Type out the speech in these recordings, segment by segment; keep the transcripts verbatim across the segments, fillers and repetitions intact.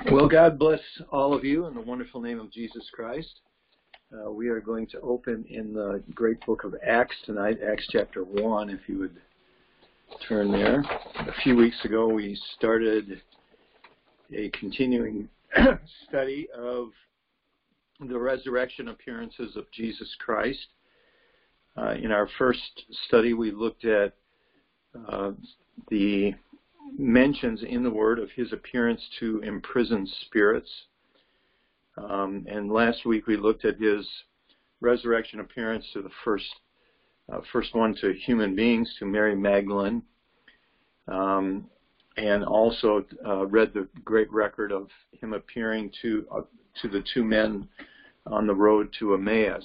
Well, God bless all of you in the wonderful name of Jesus Christ. Uh, we are going to open in the great book of Acts tonight, Acts chapter one, if you would turn there. A few weeks ago, we started a continuing study of the resurrection appearances of Jesus Christ. Uh, in our first study, we looked at uh, the mentions in the Word of his appearance to imprisoned spirits. Um, and last week we looked at his resurrection appearance to the first uh, first one to human beings, to Mary Magdalene, um, and also uh, read the great record of him appearing to uh, to the two men on the road to Emmaus.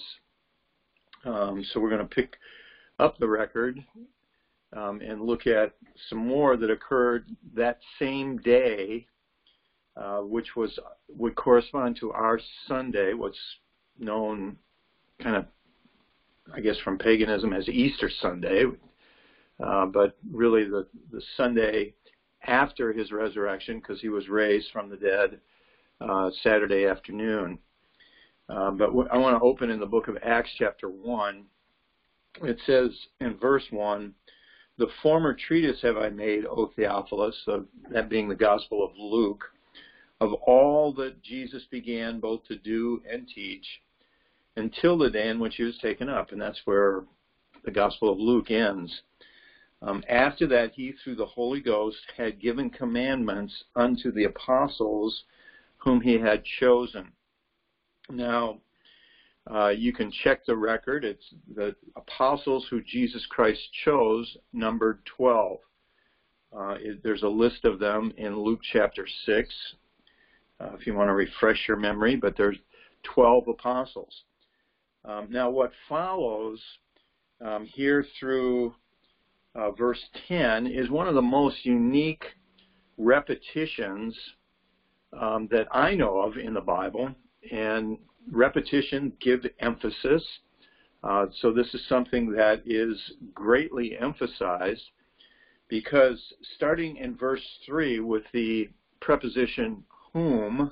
Um, so we're going to pick up the record Um, and look at some more that occurred that same day, uh, which was would correspond to our Sunday, what's known kind of, I guess, from paganism as Easter Sunday, uh, but really the, the Sunday after his resurrection, because he was raised from the dead uh, Saturday afternoon. Uh, but w- I want to open in the book of Acts chapter one. It says in verse one, "The former treatise have I made, O Theophilus," so that being the Gospel of Luke, "of all that Jesus began both to do and teach, until the day in which he was taken up." And that's where the Gospel of Luke ends. Um, "after that, he, through the Holy Ghost, had given commandments unto the apostles whom he had chosen." Now, Uh, you can check the record. It's the apostles who Jesus Christ chose numbered twelve. Uh, it, there's a list of them in Luke chapter six, uh, if you want to refresh your memory, but there's twelve apostles. Um, now what follows um, here through uh, verse ten is one of the most unique repetitions um, that I know of in the Bible, and repetition gives emphasis. Uh, so this is something that is greatly emphasized, because starting in verse three with the preposition whom,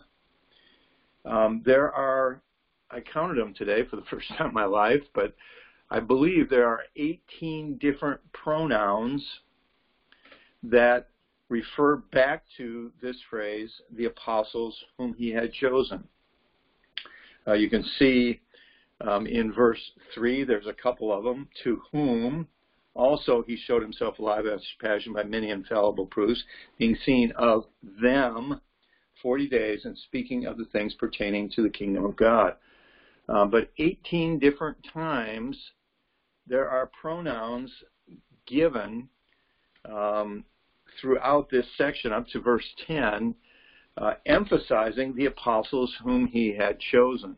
um, there are, I counted them today for the first time in my life, but I believe there are eighteen different pronouns that refer back to this phrase, the apostles whom he had chosen. Uh, you can see um, in verse three, there's a couple of them. "To whom also he showed himself alive after his passion by many infallible proofs, being seen of them forty days, and speaking of the things pertaining to the kingdom of God." Uh, but eighteen different times there are pronouns given um, throughout this section up to verse ten, Uh, emphasizing the apostles whom he had chosen.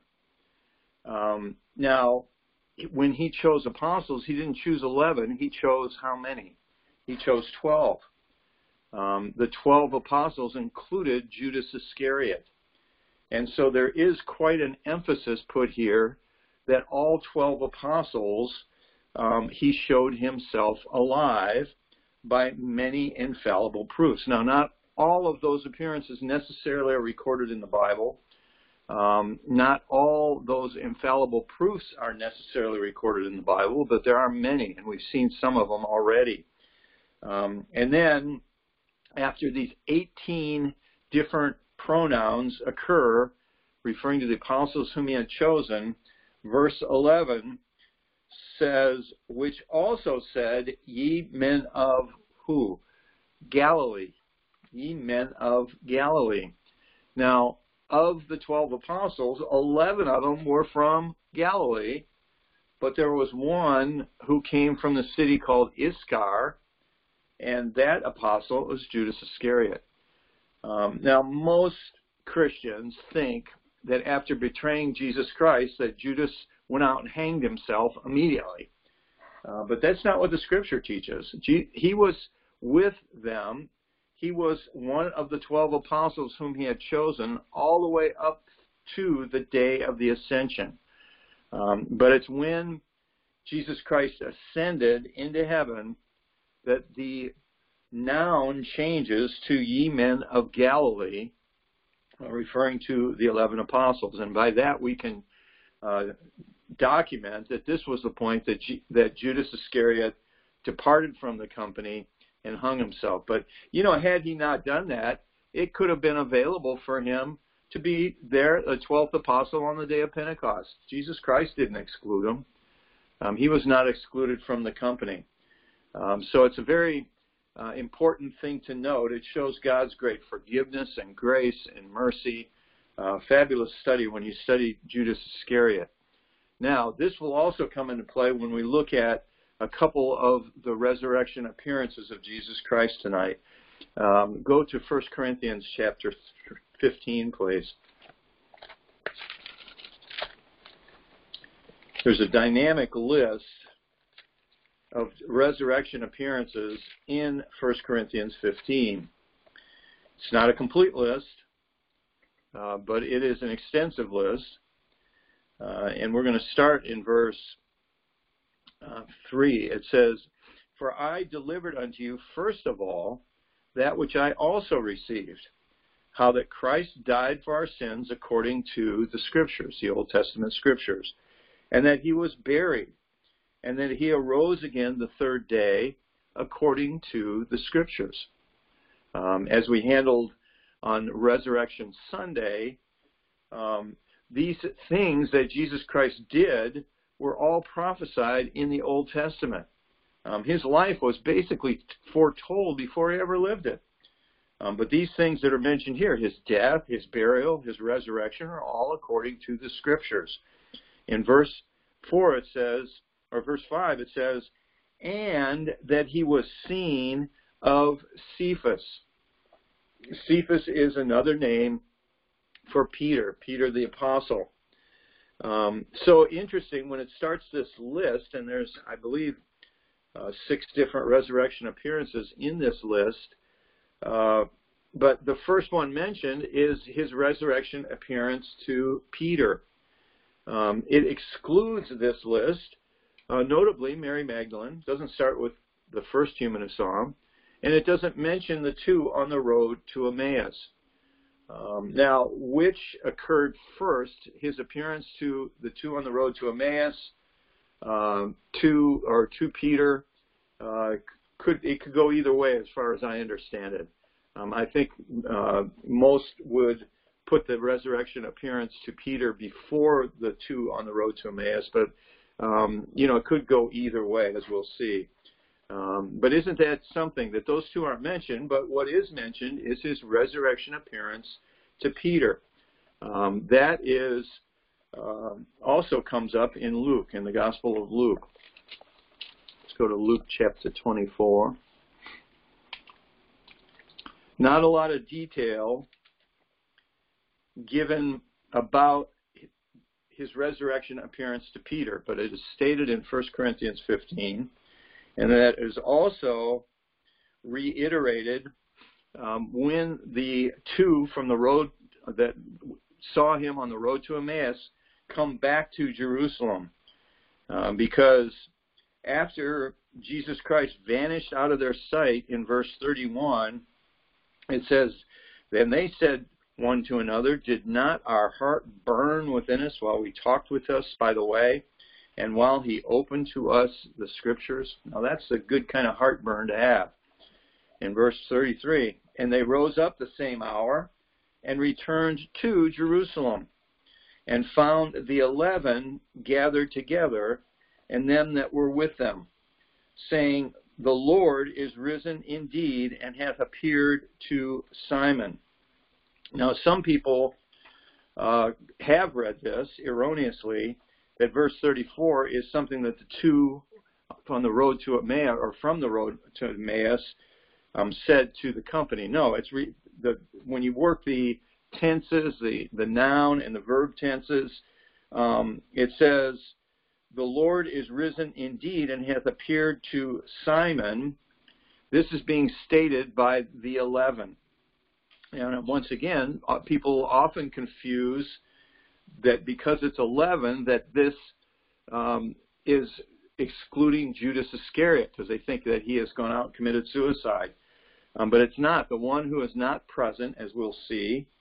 Um, now, when he chose apostles, he didn't choose eleven. He chose how many? He chose twelve. Um, the twelve apostles included Judas Iscariot. And so there is quite an emphasis put here that all twelve apostles, um, he showed himself alive by many infallible proofs. Now, not all of those appearances necessarily are recorded in the Bible. Um, not all those infallible proofs are necessarily recorded in the Bible, but there are many, and we've seen some of them already. Um, and then, after these eighteen different pronouns occur, referring to the apostles whom he had chosen, verse eleven says, "which also said, ye men of" who? Galilee. "Ye men of Galilee." Now, of the twelve apostles, eleven of them were from Galilee, but there was one who came from the city called Iscar, and that apostle was Judas Iscariot. Um, now, most Christians think that after betraying Jesus Christ, that Judas went out and hanged himself immediately. Uh, but that's not what the Scripture teaches. He was with them. He was one of the twelve apostles whom he had chosen all the way up to the day of the ascension. Um, but it's when Jesus Christ ascended into heaven that the noun changes to "ye men of Galilee," uh, referring to the eleven apostles. And by that we can uh, document that this was the point that, G that Judas Iscariot departed from the company and hung himself. But, you know, had he not done that, it could have been available for him to be there, a twelfth apostle on the day of Pentecost. Jesus Christ didn't exclude him. Um, he was not excluded from the company. Um, so it's a very uh, important thing to note. It shows God's great forgiveness and grace and mercy. Uh, fabulous study when you study Judas Iscariot. Now, this will also come into play when we look at a couple of the resurrection appearances of Jesus Christ tonight. Um, go to First Corinthians chapter fifteen, please. There's a dynamic list of resurrection appearances in First Corinthians fifteen. It's not a complete list, uh, but it is an extensive list. Uh, and we're going to start in verse uh, three. It says, "For I delivered unto you first of all that which I also received, how that Christ died for our sins according to the Scriptures," the Old Testament Scriptures, "and that he was buried, and that he arose again the third day according to the Scriptures." Um, as we handled on Resurrection Sunday, um, these things that Jesus Christ did were all prophesied in the Old Testament. Um, his life was basically foretold before he ever lived it. Um, but these things that are mentioned here, his death, his burial, his resurrection, are all according to the Scriptures. In verse four it says, or verse five it says, "And that he was seen of Cephas." Cephas is another name for Peter, Peter the Apostle. Um, so interesting, when it starts this list, and there's, I believe, uh, six different resurrection appearances in this list, uh, but the first one mentioned is his resurrection appearance to Peter. Um, it excludes this list, uh, notably Mary Magdalene. Doesn't start with the first human who saw him, and it doesn't mention the two on the road to Emmaus. Um, now, which occurred first, his appearance to the two on the road to Emmaus, um, to or to Peter? Uh, could it could go either way, as far as I understand it. Um, I think uh, most would put the resurrection appearance to Peter before the two on the road to Emmaus, but um, you know, it could go either way, as we'll see. Um, but isn't that something that those two aren't mentioned? But what is mentioned is his resurrection appearance to Peter. Um, that is uh, also comes up in Luke, in the Gospel of Luke. Let's go to Luke chapter twenty-four. Not a lot of detail given about his resurrection appearance to Peter, but it is stated in First Corinthians fifteen. And that is also reiterated um, when the two from the road that saw him on the road to Emmaus come back to Jerusalem. Uh, because after Jesus Christ vanished out of their sight in verse thirty-one, it says, "Then they said one to another, Did not our heart burn within us while we talked with us by the way, and while he opened to us the Scriptures?" Now that's a good kind of heartburn to have. In verse thirty-three, "And they rose up the same hour and returned to Jerusalem, and found the eleven gathered together, and them that were with them, saying, The Lord is risen indeed, and hath appeared to Simon." Now some people uh, have read this erroneously, that verse thirty-four is something that the two on the road to Emmaus, or from the road to Emmaus, um, said to the company. No, it's re, the when you work the tenses, the the noun and the verb tenses, um, it says, "The Lord is risen indeed, and hath appeared to Simon." This is being stated by the eleven. And once again, people often confuse that because it's eleven, that this um, is excluding Judas Iscariot, because they think that he has gone out and committed suicide. Um, but it's not. The one who is not present, as we'll see,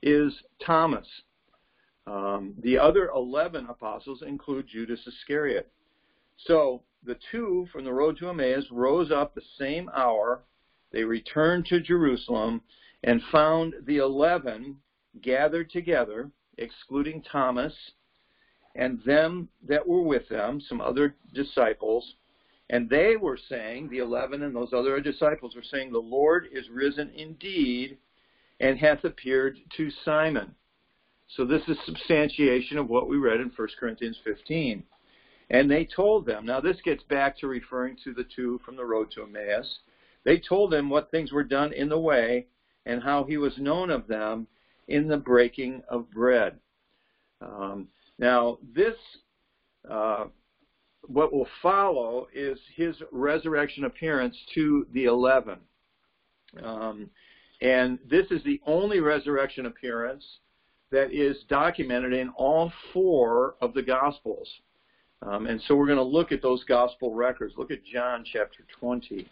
is Thomas. Um, the other eleven apostles include Judas Iscariot. So the two from the road to Emmaus rose up the same hour. They returned to Jerusalem and found the eleven gathered together, excluding Thomas and them that were with them, some other disciples. And they were saying, the eleven and those other disciples were saying, the Lord is risen indeed and hath appeared to Simon. So this is substantiation of what we read in First Corinthians fifteen. And they told them, now this gets back to referring to the two from the road to Emmaus. They told them what things were done in the way and how he was known of them in the breaking of bread. Um, now this, uh, what will follow is his resurrection appearance to the eleven. Um, and this is the only resurrection appearance that is documented in all four of the Gospels. Um, and so we're going to look at those Gospel records. Look at John chapter twenty.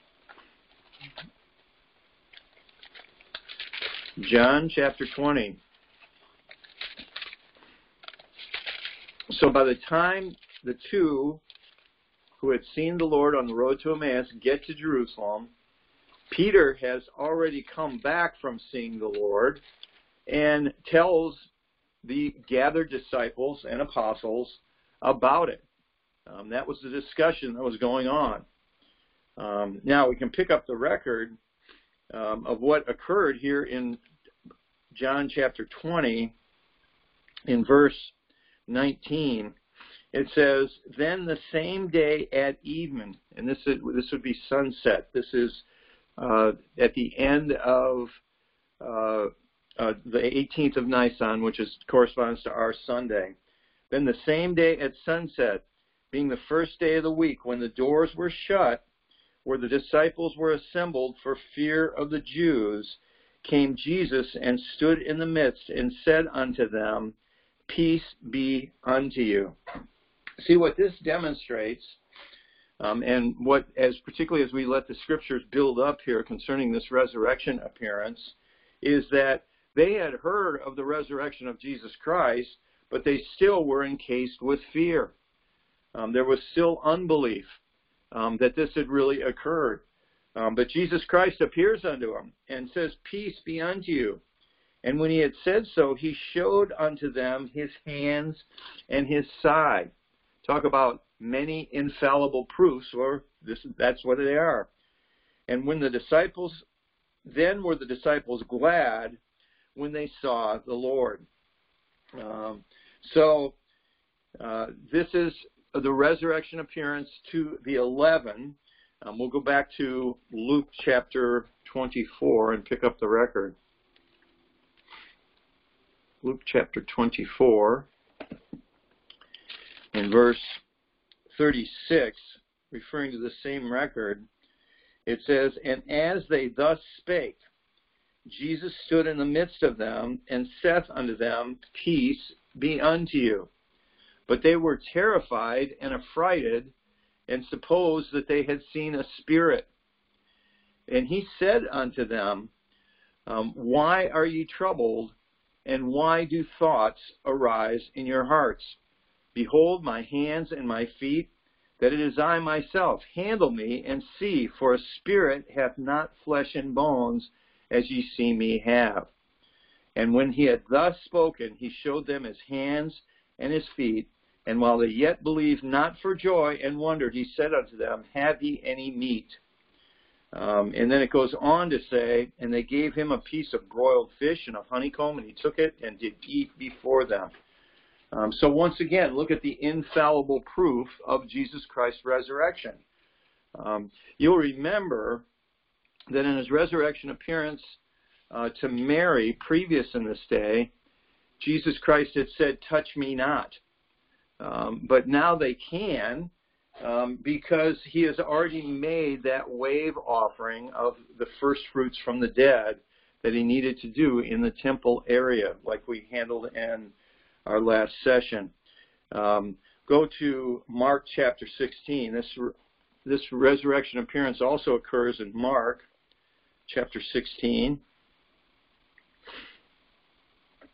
John chapter twenty. So by the time the two who had seen the Lord on the road to Emmaus get to Jerusalem, Peter has already come back from seeing the Lord and tells the gathered disciples and apostles about it. Um, that was the discussion that was going on. Um, now we can pick up the record um, of what occurred here in John chapter twenty in verse nineteen. It says, then the same day at even, and this is, this would be sunset. This is uh, at the end of uh, uh, the eighteenth of Nisan, which is corresponds to our Sunday. Then the same day at sunset, being the first day of the week, when the doors were shut, where the disciples were assembled for fear of the Jews, came Jesus and stood in the midst and said unto them, peace be unto you. See what this demonstrates, um, and what, as particularly as we let the scriptures build up here concerning this resurrection appearance, is that they had heard of the resurrection of Jesus Christ, but they still were encased with fear. Um, there was still unbelief um, that this had really occurred. Um, but Jesus Christ appears unto them and says, peace be unto you. And when he had said so, he showed unto them his hands and his side. Talk about many infallible proofs, or this, that's what they are. And when the disciples, then were the disciples glad when they saw the Lord. Um, so uh, this is the resurrection appearance to the eleven. Um, we'll go back to Luke chapter twenty-four and pick up the record. Luke chapter twenty-four in verse thirty-six, referring to the same record, it says, and as they thus spake, Jesus stood in the midst of them and saith unto them, peace be unto you. But they were terrified and affrighted, and supposed that they had seen a spirit. And he said unto them, um, why are ye troubled, and why do thoughts arise in your hearts? Behold my hands and my feet, that it is I myself. Handle me, and see, for a spirit hath not flesh and bones, as ye see me have. And when he had thus spoken, he showed them his hands and his feet. And while they yet believed not for joy and wondered, he said unto them, have ye any meat? Um, and then it goes on to say, and they gave him a piece of broiled fish and of honeycomb, and he took it and did eat before them. Um, so once again, look at the infallible proof of Jesus Christ's resurrection. Um, you'll remember that in his resurrection appearance uh, to Mary previous in this day, Jesus Christ had said, touch me not. Um, but now they can, um, because he has already made that wave offering of the first fruits from the dead that he needed to do in the temple area, like we handled in our last session. Um, go to Mark chapter sixteen. This, this resurrection appearance also occurs in Mark chapter sixteen.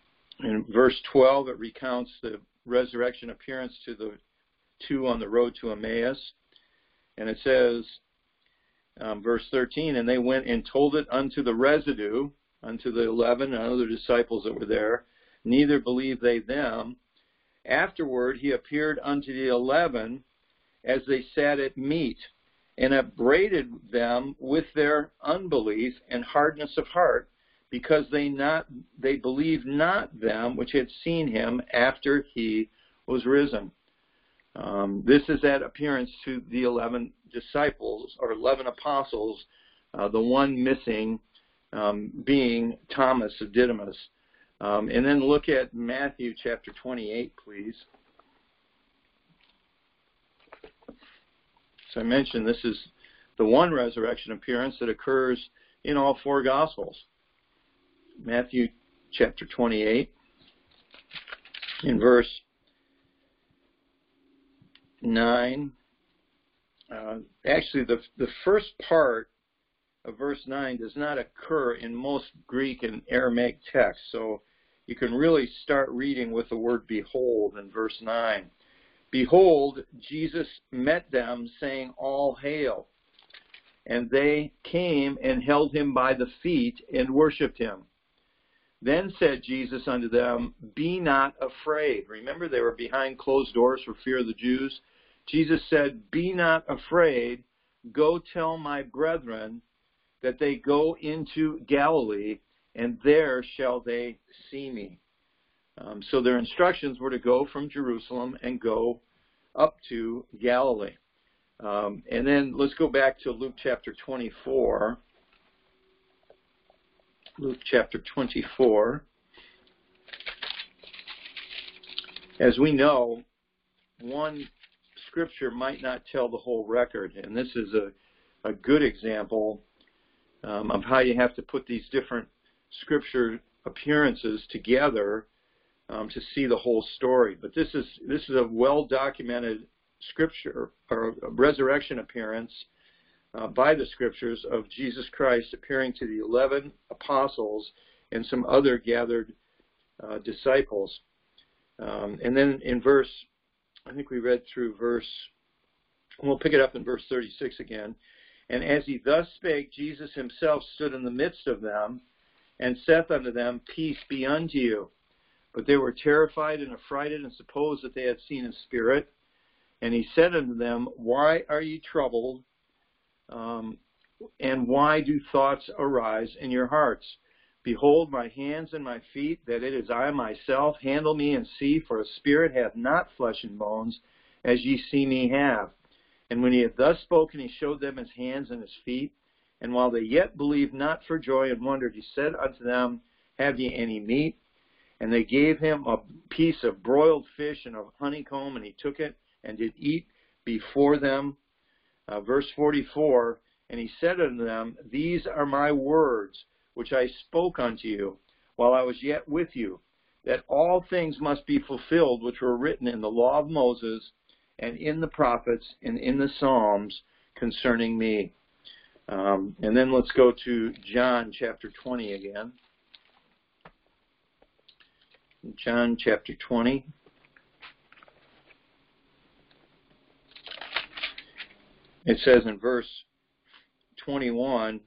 in verse twelve, it recounts the resurrection appearance to the two on the road to Emmaus. And it says, um, verse thirteen, and they went and told it unto the residue, unto the eleven and other disciples that were there. Neither believed they them. Afterward he appeared unto the eleven as they sat at meat, and upbraided them with their unbelief and hardness of heart, because they not they believed not them which had seen him after he was risen. Um, this is that appearance to the eleven disciples, or eleven apostles, uh, the one missing um, being Thomas of Didymus. Um, and then look at Matthew chapter twenty-eight, please. So I mentioned this is the one resurrection appearance that occurs in all four Gospels. Matthew chapter twenty-eight, in verse nine. Uh, actually, the the first part of verse nine does not occur in most Greek and Aramaic texts, so you can really start reading with the word behold in verse nine. Behold, Jesus met them, saying, All hail. And they came and held him by the feet and worshipped him. Then said Jesus unto them, Be not afraid. Remember, they were behind closed doors for fear of the Jews. Jesus said, Be not afraid. Go tell my brethren that they go into Galilee, and there shall they see me. Um, so their instructions were to go from Jerusalem and go up to Galilee. Um, and then let's go back to Luke chapter twenty-four. Luke chapter twenty-four. As we know, one scripture might not tell the whole record, and this is a, a good example um, of how you have to put these different scripture appearances together um, to see the whole story. But this is this is a well-documented scripture, or a resurrection appearance uh, by the scriptures of Jesus Christ appearing to the eleven apostles and some other gathered uh, disciples. Um, and then in verse, I think we read through verse, we'll pick it up in verse thirty-six again. And as he thus spake, Jesus himself stood in the midst of them, and saith unto them, Peace be unto you. But they were terrified and affrighted, and supposed that they had seen a spirit. And he said unto them, Why are ye troubled, um, and why do thoughts arise in your hearts? Behold my hands and my feet, that it is I myself. Handle me and see, for a spirit hath not flesh and bones, as ye see me have. And when he had thus spoken, he showed them his hands and his feet. And while they yet believed not for joy and wondered, he said unto them, Have ye any meat? And they gave him a piece of broiled fish and of honeycomb, and he took it and did eat before them. Uh, verse forty-four, and he said unto them, These are my words, which I spoke unto you, while I was yet with you, that all things must be fulfilled, which were written in the law of Moses, and in the prophets, and in the Psalms, concerning me. Um, and then let's go to John chapter twenty again. John chapter twenty. It says in verse twenty-one,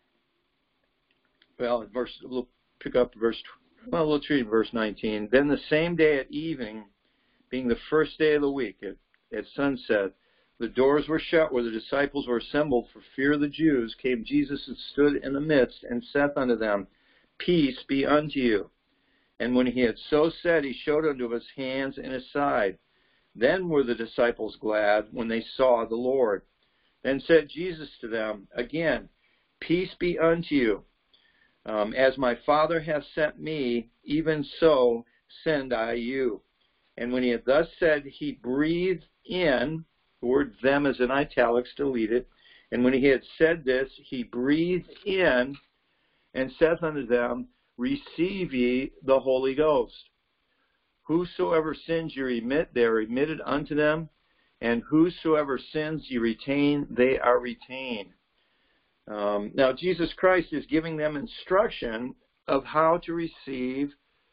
well, in verse, we'll pick up verse, well, let's read verse nineteen. Then the same day at evening, being the first day of the week, at, at sunset, the doors were shut where the disciples were assembled for fear of the Jews. Came Jesus and stood in the midst, and saith unto them, Peace be unto you. And when he had so said, he showed unto them his hands and his side. Then were the disciples glad when they saw the Lord. Then said Jesus to them again, Peace be unto you. Um, as my Father hath sent me, even so send I you. And when he had thus said, he breathed in, the word them is in italics, delete it. And when he had said this, he breathed in, and saith unto them, Receive ye the Holy Ghost. Whosoever sins ye remit, they are remitted unto them. And whosoever sins ye retain, they are retained. Um, now, Jesus Christ is giving them instruction of how to receive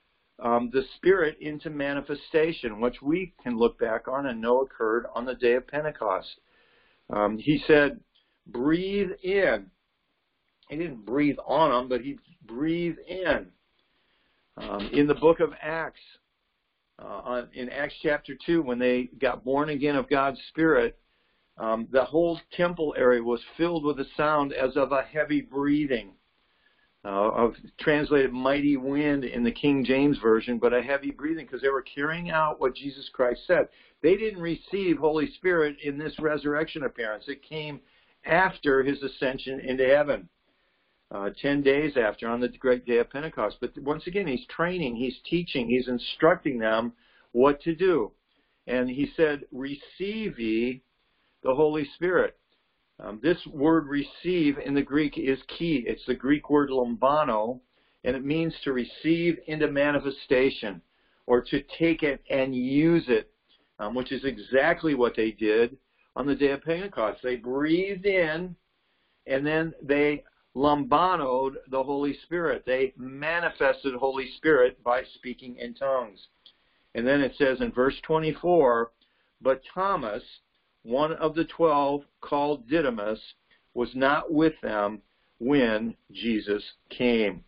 um, the Spirit into manifestation, which we can look back on and know occurred on the day of Pentecost. Um, he said, breathe in. He didn't breathe on them, but he breathed in. Um, in the book of Acts, uh, in Acts chapter two, when they got born again of God's Spirit, um, the whole temple area was filled with a sound as of a heavy breathing. Uh, of translated mighty wind in the King James Version, but a heavy breathing, because they were carrying out what Jesus Christ said. They didn't receive Holy Spirit in this resurrection appearance. It came after his ascension into heaven, uh, ten days after, on the great day of Pentecost. But once again, he's training, he's teaching, he's instructing them what to do. And he said, receive ye the Holy Spirit. Um, this word receive in the Greek is key. It's the Greek word lambano, and it means to receive into manifestation, or to take it and use it, um, which is exactly what they did on the day of Pentecost. They breathed in, and then they lambanoed the Holy Spirit. They manifested Holy Spirit by speaking in tongues. And then it says in verse twenty-four, but Thomas, one of the twelve, called Didymus, was not with them when Jesus came.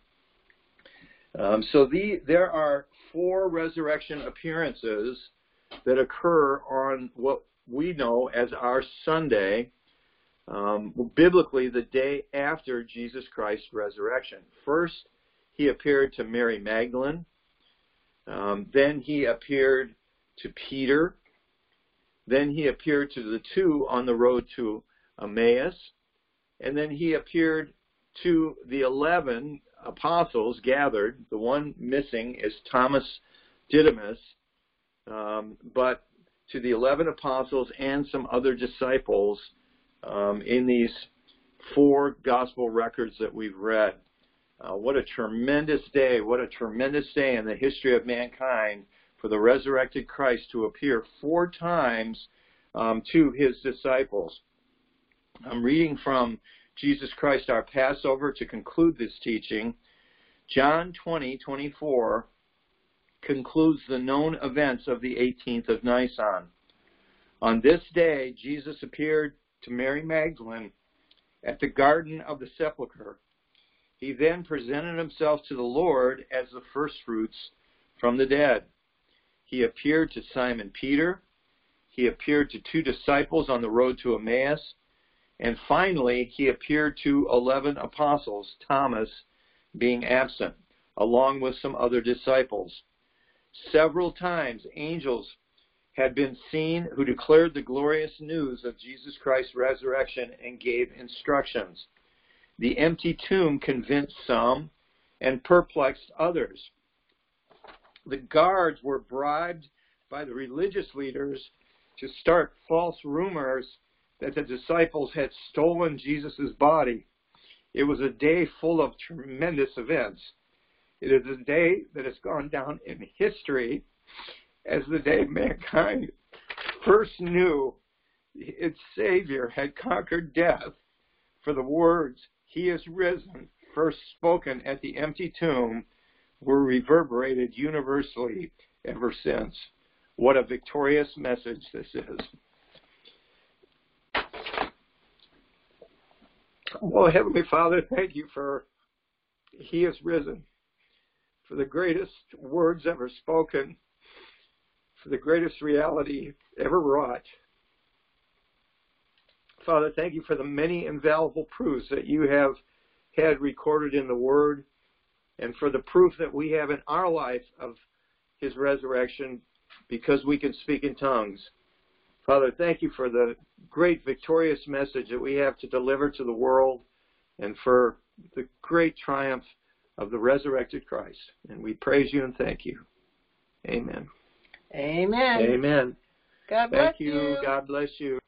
Um, so the, there are four resurrection appearances that occur on what we know as our Sunday, um, biblically the day after Jesus Christ's resurrection. First, he appeared to Mary Magdalene. Um, then he appeared to Peter. Then he appeared to the two on the road to Emmaus. And then he appeared to the eleven apostles gathered. The one missing is Thomas Didymus. Um, but to the eleven apostles and some other disciples um, in these four gospel records that we've read. Uh, what a tremendous day. What a tremendous day in the history of mankind for the resurrected Christ to appear four times um, to his disciples. I'm reading from Jesus Christ, our Passover, to conclude this teaching. John twenty, twenty-four concludes the known events of the eighteenth of Nisan. On this day, Jesus appeared to Mary Magdalene at the Garden of the Sepulchre. He then presented himself to the Lord as the firstfruits from the dead. He appeared to Simon Peter. He appeared to two disciples on the road to Emmaus. And finally, he appeared to eleven apostles, Thomas being absent, along with some other disciples. Several times, angels had been seen who declared the glorious news of Jesus Christ's resurrection and gave instructions. The empty tomb convinced some and perplexed others. The guards were bribed by the religious leaders to start false rumors that the disciples had stolen Jesus' body. It was a day full of tremendous events. It is a day that has gone down in history as the day mankind first knew its Savior had conquered death, for the words, "He is risen," first spoken at the empty tomb, were reverberated universally ever since. What a victorious message this is. Oh, Heavenly Father, thank you for He is risen, for the greatest words ever spoken, for the greatest reality ever wrought. Father, thank you for the many infallible proofs that you have had recorded in the Word, and for the proof that we have in our life of His resurrection because we can speak in tongues. Father, thank you for the great victorious message that we have to deliver to the world, and for the great triumph of the resurrected Christ. And we praise you and thank you. Amen. Amen. Amen. God bless Thank you. you. God bless you.